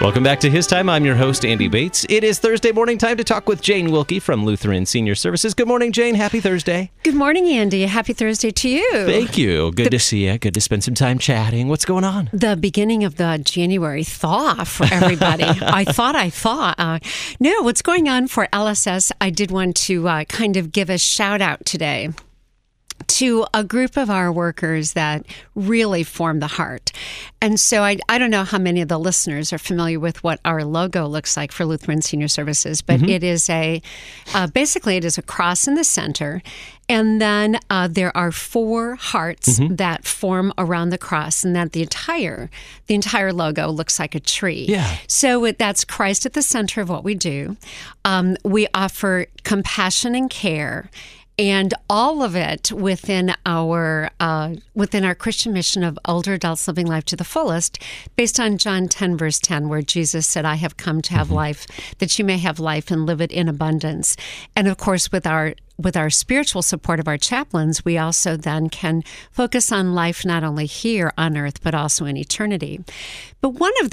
Welcome back to His Time. I'm your host, Andy Bates. It is Thursday morning time to talk with Jane Wilkie from Lutheran Senior Services. Good morning, Jane. Happy Thursday. Good morning, Andy. Happy Thursday to you. Thank you. Good to see you. Good to spend some time chatting. What's going on? The beginning of the January thaw for everybody. I thought. No, what's going on for LSS? I did want to kind of give a shout out today to a group of our workers that really form the heart. And so I don't know how many of the listeners are familiar with what our logo looks like for Lutheran Senior Services, but it is basically it is a cross in the center. And then there are four hearts that form around the cross, and that the entire logo looks like a tree. Yeah. So that's Christ at the center of what we do. We offer compassion and care, and all of it within our Christian mission of older adults living life to the fullest, based on John 10, verse 10, where Jesus said, I have come to have life, that you may have life and live it in abundance. And of course, with our spiritual support of our chaplains, we also then can focus on life not only here on earth, but also in eternity. But one of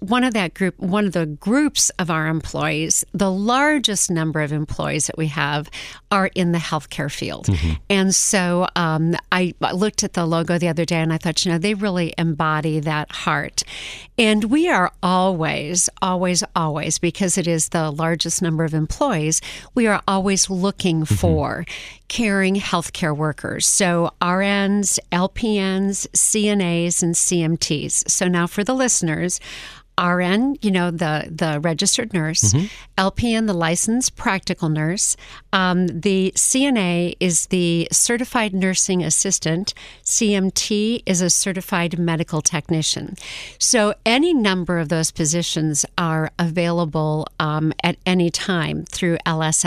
the groups of our employees, the largest number of employees that we have are in the healthcare field. And so I looked at the logo the other day and I thought, they really embody that heart. And we are always, because it is the largest number of employees, we are always looking for caring healthcare workers. So RNs, LPNs, CNAs, and CMTs. So now for the listeners, RN, the registered nurse, LPN, the licensed practical nurse, the CNA is the certified nursing assistant, CMT is a certified medical technician. So any number of those positions are available at any time through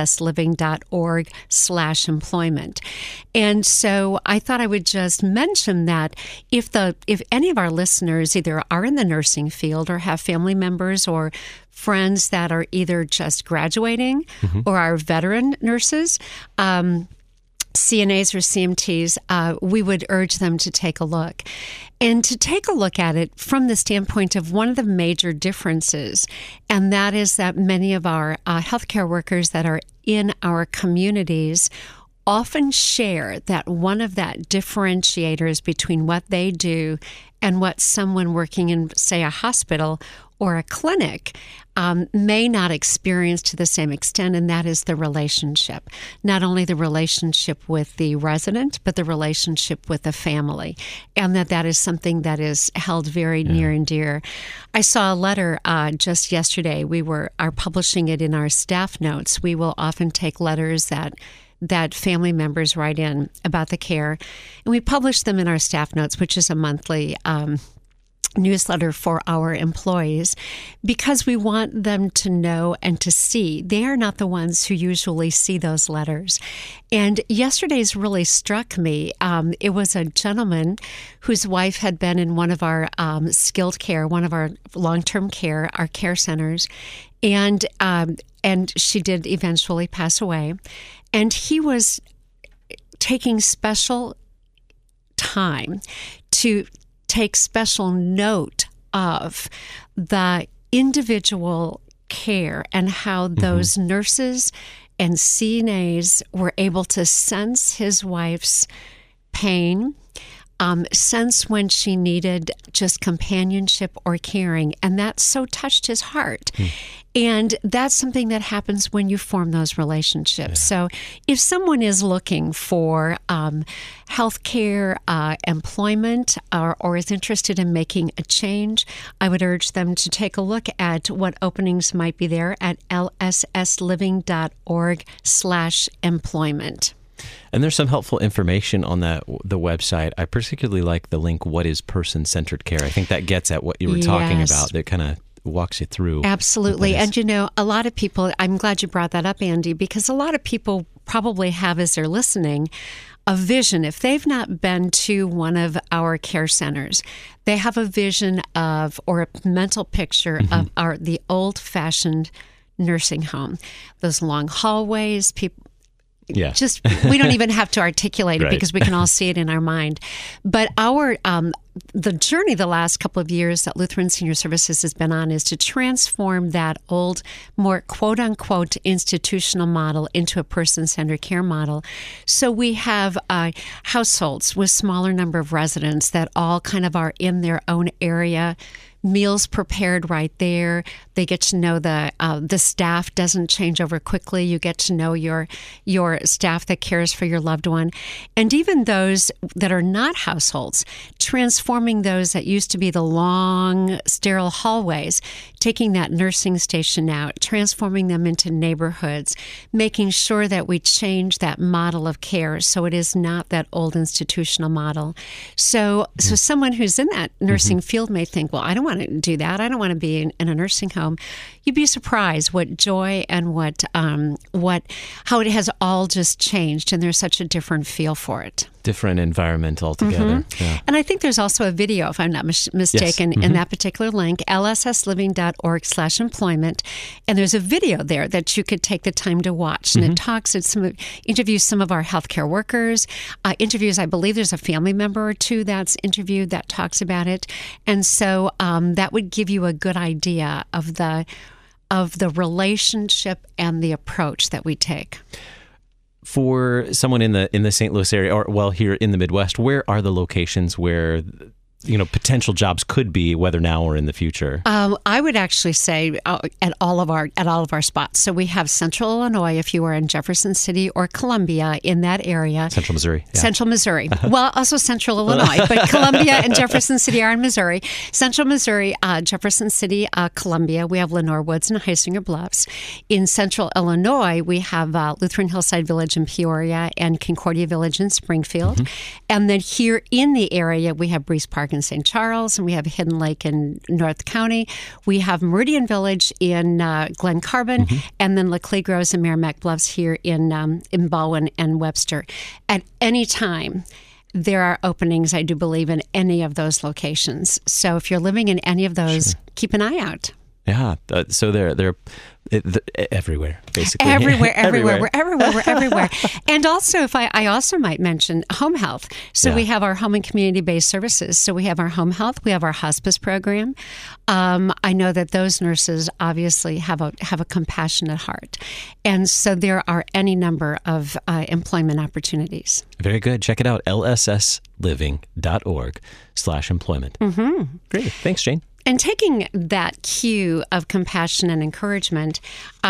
lssliving.org/employment. And so I thought I would just mention that if any of our listeners either are in the nursing field or have family members or friends that are either just graduating or are veteran nurses, CNAs or CMTs, we would urge them to take a look. And to take a look at it from the standpoint of one of the major differences, and that is that many of our healthcare workers that are in our communities often share that one of that differentiators between what they do and what someone working in, say, a hospital or a clinic may not experience to the same extent, and that is the relationship. Not only the relationship with the resident, but the relationship with the family, and that is something that is held very near and dear. I saw a letter just yesterday. We are publishing it in our staff notes. We will often take letters that family members write in about the care, and we publish them in our staff notes, which is a monthly newsletter for our employees, because we want them to know and to see. They are not the ones who usually see those letters. And yesterday's really struck me. It was a gentleman whose wife had been in one of our skilled care, one of our long-term care, our care centers, and she did eventually pass away. And he was taking special time to take special note of the individual care and how those nurses and CNAs were able to sense his wife's pain, sense when she needed just companionship or caring, and that so touched his heart. And that's something that happens when you form those relationships. So if someone is looking for healthcare, employment, or is interested in making a change, I would urge them to take a look at what openings might be there at lssliving.org/employment. And there's some helpful information on the website. I particularly like the link, What is Person-Centered Care? I think that gets at what you were talking about. That kind of walks you through. Absolutely. And a lot of people, I'm glad you brought that up, Andy, because a lot of people probably have, as they're listening, a vision. If they've not been to one of our care centers, they have a vision of, or a mental picture of the old-fashioned nursing home. Those long hallways, people. Yeah. We don't even have to articulate it because we can all see it in our mind. But the journey the last couple of years that Lutheran Senior Services has been on is to transform that old, more quote-unquote institutional model into a person-centered care model. So we have households with smaller number of residents that all kind of are in their own area, meals prepared right there. They get to know the staff doesn't change over quickly. You get to know your staff that cares for your loved one. And even those that are not households, transforming those that used to be the long, sterile hallways, taking that nursing station out, transforming them into neighborhoods, making sure that we change that model of care so it is not that old institutional model. So someone who's in that nursing field may think, well, I don't want to do that. I don't want to be in a nursing home. You'd be surprised what joy and how it has all just changed, and there's such a different feel for it. Different environment altogether. Yeah. And I think there's also a video, if I'm not mistaken, in that particular link, lssliving.org/employment. And there's a video there that you could take the time to watch. And it interviews some of our healthcare workers, interviews, I believe there's a family member or two that's interviewed that talks about it. And so that would give you a good idea of the relationship and the approach that we take. For someone in the St. Louis area, or here in the Midwest, where are the locations where potential jobs could be, whether now or in the future? I would actually say at all of our spots. So we have Central Illinois, if you are in Jefferson City or Columbia, in that area. Central Missouri. Yeah. Central Missouri. Well, also Central Illinois, but Columbia and Jefferson City are in Missouri. Central Missouri, Jefferson City, Columbia. We have Lenore Woods and Heisinger Bluffs. In Central Illinois, we have Lutheran Hillside Village in Peoria and Concordia Village in Springfield. And then here in the area, we have Breeze Park in St. Charles, and we have Hidden Lake in North County. We have Meridian Village in Glen Carbon, and then Laclede Groves and Merrimack Bluffs here in Baldwin and Webster. At any time, there are openings, I do believe, in any of those locations. So if you're living in any of those, keep an eye out. Yeah, so they're everywhere, basically. Everywhere. We're everywhere. And also, I also might mention home health. So we have our home and community-based services. So we have our home health. We have our hospice program. I know that those nurses obviously have a compassionate heart. And so there are any number of employment opportunities. Very good. Check it out, lssliving.org/employment. Great. Thanks, Jane. And taking that cue of compassion and encouragement,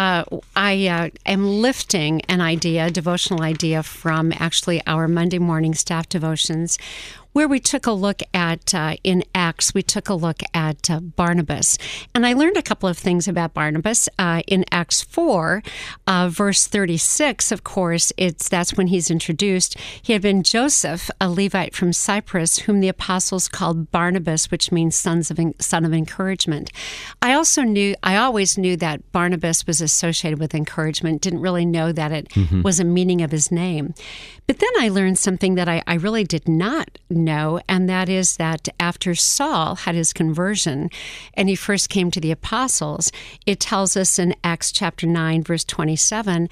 I am lifting a devotional idea from actually our Monday morning staff devotions, where we took a look at, in Acts, we took a look at Barnabas. And I learned a couple of things about Barnabas. In Acts 4, verse 36, of course, that's when he's introduced. He had been Joseph, a Levite from Cyprus, whom the apostles called Barnabas, which means son of encouragement. I always knew that Barnabas was associated with encouragement, didn't really know that it was a meaning of his name. But then I learned something that I really did not know, and that is that after Saul had his conversion and he first came to the apostles, it tells us in Acts chapter 9, verse 26 and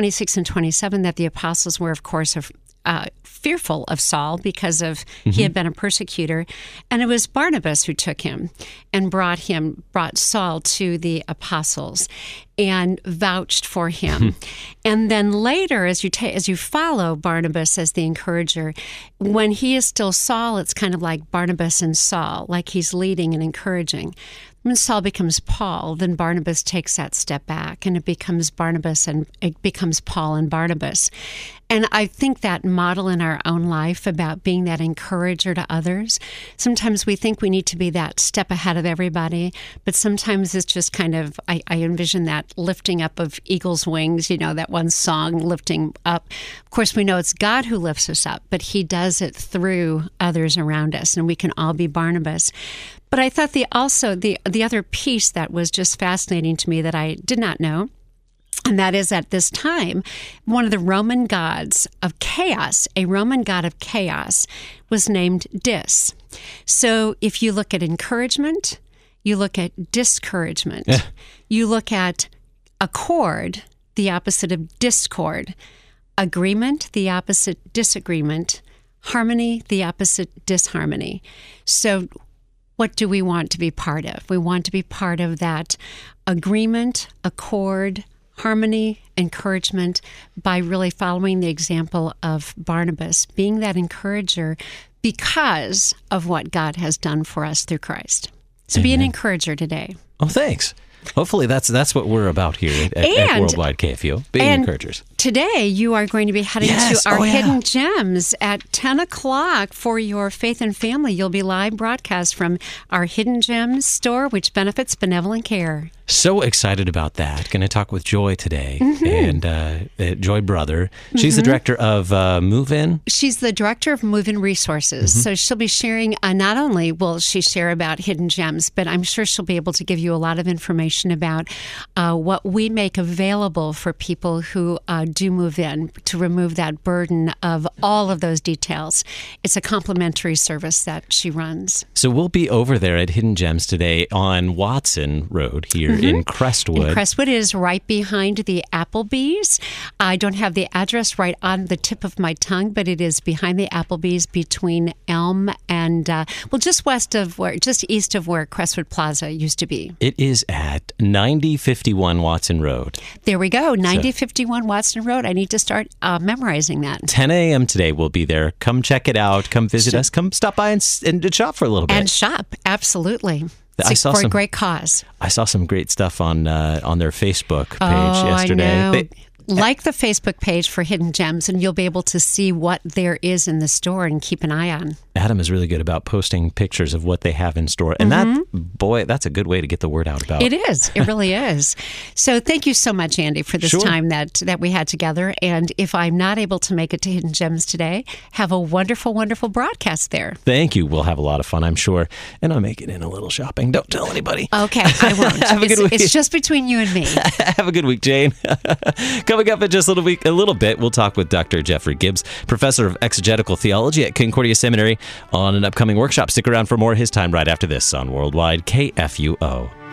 27, that the apostles were, of course, fearful of Saul because he had been a persecutor. And it was Barnabas who took him and brought Saul to the apostles and vouched for him. And then later, as you follow Barnabas as the encourager, when he is still Saul, it's kind of like Barnabas and Saul, like he's leading and encouraging. When Saul becomes Paul, then Barnabas takes that step back, and it becomes Barnabas, and it becomes Paul and Barnabas. And I think that model in our own life about being that encourager to others, sometimes we think we need to be that step ahead of everybody, but sometimes it's just kind of, I envision that lifting up of eagle's wings, that one song, lifting up. Of course, we know it's God who lifts us up, but he does it through others around us, and we can all be Barnabas. But I thought the other piece that was just fascinating to me that I did not know, and that is at this time, one of the Roman gods of chaos, a Roman god of chaos, was named Dis. So if you look at encouragement, you look at discouragement, you look at accord, the opposite of discord, agreement, the opposite disagreement, harmony, the opposite, disharmony. So what do we want to be part of? We want to be part of that agreement, accord, harmony, encouragement by really following the example of Barnabas, being that encourager because of what God has done for us through Christ. So be an encourager today. Oh, thanks. Hopefully that's what we're about here at Worldwide KFUO, being encouragers. Today you are going to be heading to our Hidden Gems at 10 o'clock for your Faith and Family. You'll be live broadcast from our Hidden Gems store, which benefits Benevolent Care. So excited about that. Going to talk with Joy today, and Joy Brother. She's the director of Move In. She's the director of Move In Resources. So she'll be sharing, not only will she share about Hidden Gems, but I'm sure she'll be able to give you a lot of information about what we make available for people who do move in, to remove that burden of all of those details. It's a complimentary service that she runs. So we'll be over there at Hidden Gems today on Watson Road here in Crestwood. Crestwood is right behind the Applebee's. I don't have the address right on the tip of my tongue, but it is behind the Applebee's between Elm and, just east of where Crestwood Plaza used to be. It is at 9051 Watson Road. There we go, 9051 Watson Road. I need to start memorizing that. 10 a.m. today we'll be there. Come check it out. Come visit us. Come stop by and shop for a little bit. And shop, absolutely. For a great cause. I saw some great stuff on their Facebook page yesterday. I know. Like the Facebook page for Hidden Gems, and you'll be able to see what there is in the store and keep an eye on. Adam is really good about posting pictures of what they have in store. And that's a good way to get the word out about it. It is. It really is. So thank you so much, Andy, for this time that we had together. And if I'm not able to make it to Hidden Gems today, have a wonderful, wonderful broadcast there. Thank you. We'll have a lot of fun, I'm sure. And I'll make it in a little shopping. Don't tell anybody. Okay, I won't. Have a good week. It's just between you and me. Have a good week, Jane. Coming up in just a little bit, we'll talk with Dr. Jeffrey Gibbs, professor of exegetical theology at Concordia Seminary, on an upcoming workshop. Stick around for more of his time right after this on Worldwide KFUO.